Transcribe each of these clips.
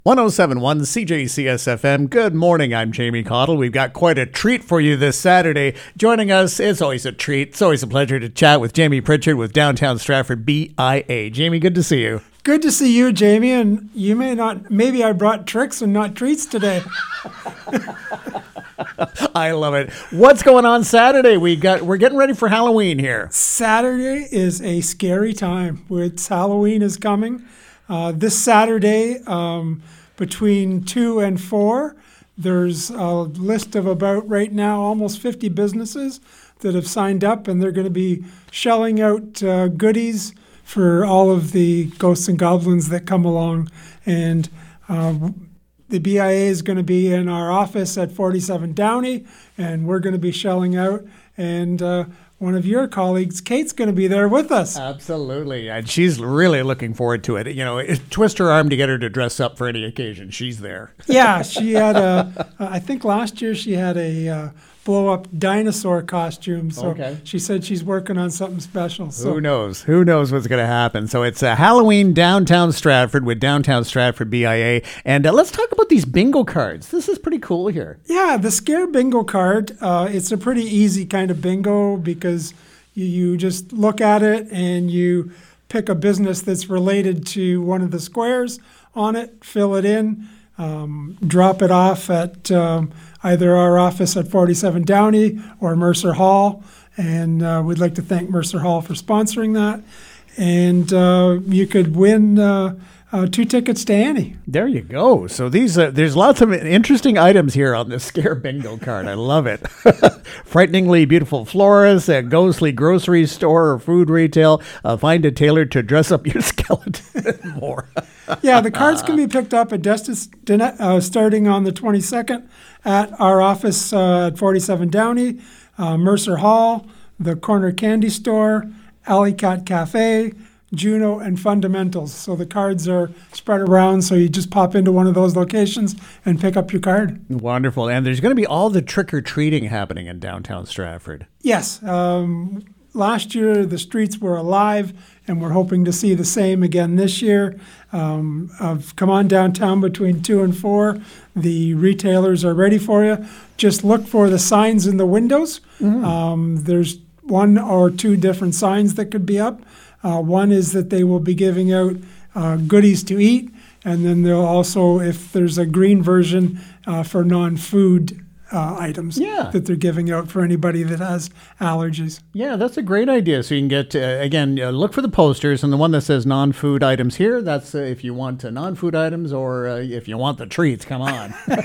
1071 CJCSFM. Good morning. I'm Jamie Cottle. We've got quite a treat for you this Saturday. Joining us, it's always a treat. It's always a pleasure to chat with Jamie Pritchard with Downtown Stratford BIA. Jamie, good to see you. Good to see you, Jamie. And you may not, maybe I brought tricks and not treats today. I love it. What's going on Saturday? We're getting ready for Halloween here. Saturday is a scary time. Halloween is coming. This Saturday, between 2 and 4, there's a list of about right now almost 50 businesses that have signed up, and they're going to be shelling out goodies for all of the ghosts and goblins that come along. And the BIA is going to be in our office at 47 Downey, and we're going to be shelling out. And one of your colleagues, Kate's going to be there with us. Absolutely. And she's really looking forward to it. You know, twist her arm to get her to dress up for any occasion. She's there. Yeah, she had I think last year she had a blow-up dinosaur costume. So She said she's working on something special. So. Who knows? Who knows what's going to happen? So it's Halloween Downtown Stratford with Downtown Stratford BIA. And let's talk about these bingo cards. This is pretty cool here. Yeah, the Scare Bingo card. It's a pretty easy kind of bingo because you just look at it and you pick a business that's related to one of the squares on it, fill it in, drop it off at either our office at 47 Downey or Mercer Hall. And we'd like to thank Mercer Hall for sponsoring that. And you could win 2 tickets to Annie. There you go. So there's lots of interesting items here on this Scare Bingo card. I love it. Frighteningly beautiful florist, a ghostly grocery store or food retail, find a tailor to dress up your skeleton and more. Yeah, the cards can be picked up at starting on the 22nd at our office at 47 Downey, Mercer Hall, the Corner Candy Store, Alley Cat Cafe, Juno, and Fundamentals. So the cards are spread around, so you just pop into one of those locations and pick up your card. Wonderful. And there's going to be all the trick-or-treating happening in downtown Stratford. Yes. Last year, the streets were alive, and we're hoping to see the same again this year. Come on downtown between 2 and 4. The retailers are ready for you. Just look for the signs in the windows. Mm-hmm. There's 1 or 2 different signs that could be up. One is that they will be giving out goodies to eat, and then they'll also, if there's a green version for non-food items that they're giving out for anybody that has allergies. Yeah, that's a great idea. So you can get, again, look for the posters, and the one that says non-food items here, that's if you want non-food items or if you want the treats, come on.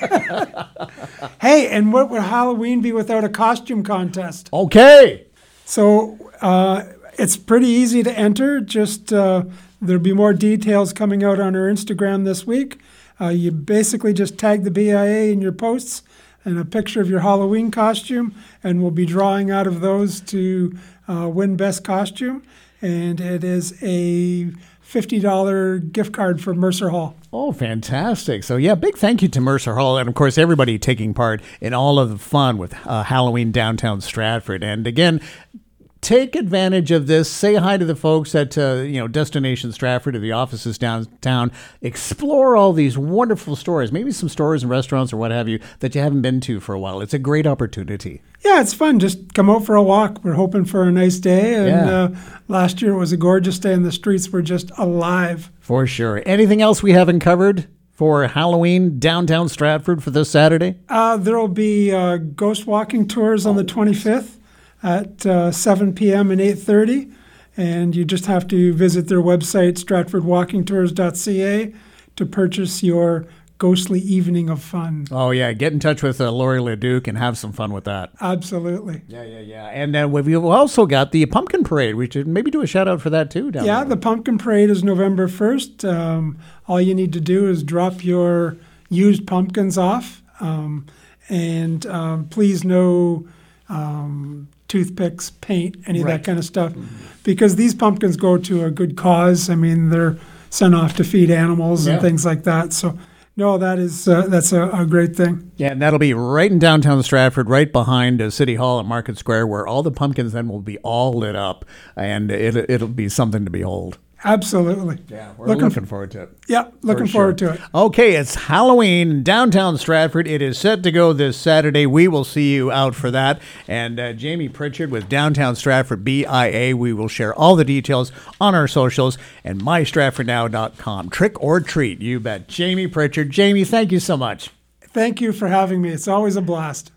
Hey, and what would Halloween be without a costume contest? Okay. So it's pretty easy to enter. Just there'll be more details coming out on our Instagram this week. You basically just tag the BIA in your posts and a picture of your Halloween costume, and we'll be drawing out of those to win Best Costume. And it is a $50 gift card for Mercer Hall. Oh, fantastic. So, yeah, big thank you to Mercer Hall and, of course, everybody taking part in all of the fun with Halloween Downtown Stratford. And, again, take advantage of this. Say hi to the folks at Destination Stratford or the offices downtown. Explore all these wonderful stores, maybe some stores and restaurants or what have you that you haven't been to for a while. It's a great opportunity. Yeah, it's fun. Just come out for a walk. We're hoping for a nice day. And last year it was a gorgeous day and the streets were just alive. For sure. Anything else we haven't covered for Halloween Downtown Stratford for this Saturday? There will be ghost walking tours on the 25th. At 7 p.m. and 8:30, and you just have to visit their website, stratfordwalkingtours.ca, to purchase your ghostly evening of fun. Oh, yeah. Get in touch with Lori LeDuc and have some fun with that. Absolutely. Yeah. And we've also got the Pumpkin Parade. We should maybe do a shout-out for that, too. The Pumpkin Parade is November 1st. All you need to do is drop your used pumpkins off, and please no toothpicks, paint, any of that kind of stuff, because these pumpkins go to a good cause. I mean, they're sent off to feed animals and things like that. So No, that's a great thing. Yeah, and that'll be right in downtown Stratford, right behind City Hall at Market Square, where all the pumpkins then will be all lit up, and it'll be something to behold. Absolutely. Yeah, we're looking forward to it. Yeah, looking forward to it. Okay, it's Halloween in downtown Stratford. It is set to go this Saturday. We will see you out for that. And Jamie Pritchard with Downtown Stratford BIA. We will share all the details on our socials and mystratfordnow.com. Trick or treat, you bet. Jamie Pritchard. Jamie, thank you so much. Thank you for having me. It's always a blast.